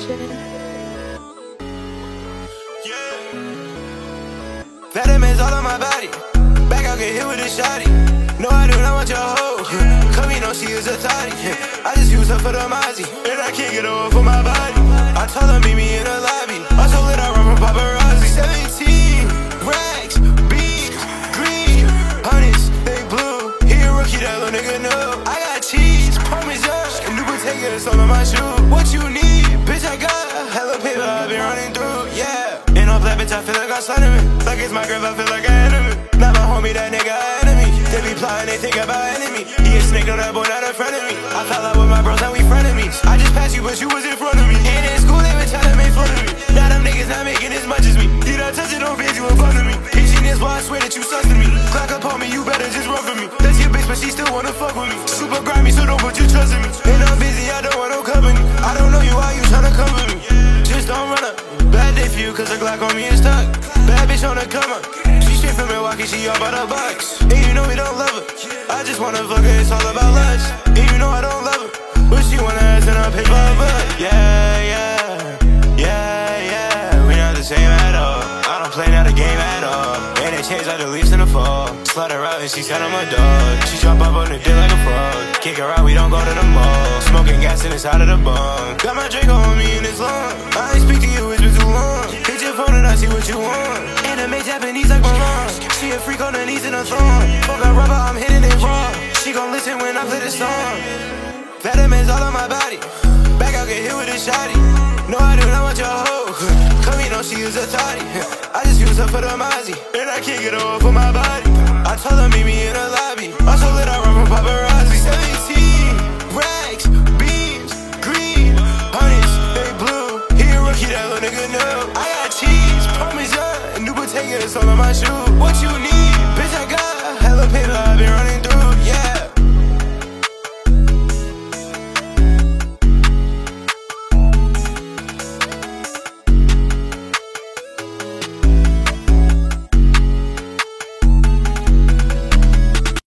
production. Vitamins all on my body. Back out, get hit with a shotty. No, I do not want your hoe. Come here, no, she is a thotty. I just use her for the Mozzie, and I can't get over for my body. I told her meet me in the lobby. I told her I run from paparazzi. 17 racks, beans, green, hundreds, they blue. He a rookie, that little nigga know. I got cheese, parmesan, and new potatoes all on my shoe. What you need, bitch? I got hella paper, I've been running through, yeah. In all black, bitch, I feel like I'm sentiment. Like it's my girl, I feel like an enemy. Not my homie, that nigga enemy. They be plotting, they think about enemy. He a snake, no, that boy not in front of me. I fell out with my bros, now we frenemies. I just passed you, but you was in front of me. And in school, they been trying to make fun of me. Now them niggas not making as much as me. You not touching no bitch, you in front of me. Pitching this, why I swear that you sus to me. Clock up on me, you better just run for me. That's your bitch, but she still wanna fuck with me. Super grimy, so don't put your trust in me. And I'm busy, I don't want no company. I don't know you, why you tryna come with me? Just don't run up. Bad day for you, cause the Glock on me is stuck. Bad bitch on the come up. She straight from Milwaukee, she all about the bucks. And you know we don't love her. I just wanna fuck her, it's all about lust. And you know I don't love her, but she wanna ask and I pay for her butt. Yeah, we not the same at all. I don't play not a game at all. And they changed all the leaves in the fall. Slut her out and she said I'm a dog. She jump up on the dick like a frog. Kick her out, we don't go to the mall. Smoking gas in the side of the bong. Got my drink on me in this long. I ain't speak to you, it's been too long. Hit your phone and I see what you want. Anime Japanese like my mom. She a freak on her knees in a thong. Fuck a rubber, I'm hitting it raw. She gon' listen when I play this song. Vitamins all on my body. Back out, get hit with a shotty. No, I do not want your hoe. Come here, no, she is a thotty. I just use her for the Mozzie, and I can't get over for my body. I told her meet me in the lobby. I told her I run from paparazzi. 17 racks, beans, green, hundreds, they blue. He a rookie, that little nigga know. I got cheese, parmesan, and new potatoes all on my shoe. What you need?